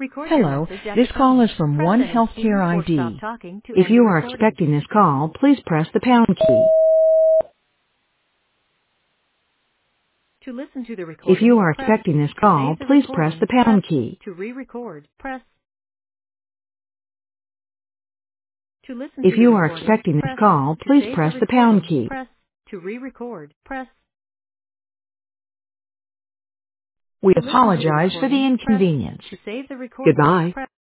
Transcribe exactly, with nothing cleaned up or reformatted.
Record your Hello, message at the this call tone. is from Press One any key Healthcare or stop I D. talking to If end the you are recording. expecting this call, please press the pound key. To listen to the If you recording, are press. expecting this To call, save the please press the recording, press. pound key. To re-record, press. To listen If to the you are recording, expecting this press. call, To please save the press the pound recording, key. press. To re-record, press. We To listen to the apologize for the recording, press. inconvenience. To save the recording, Goodbye. press.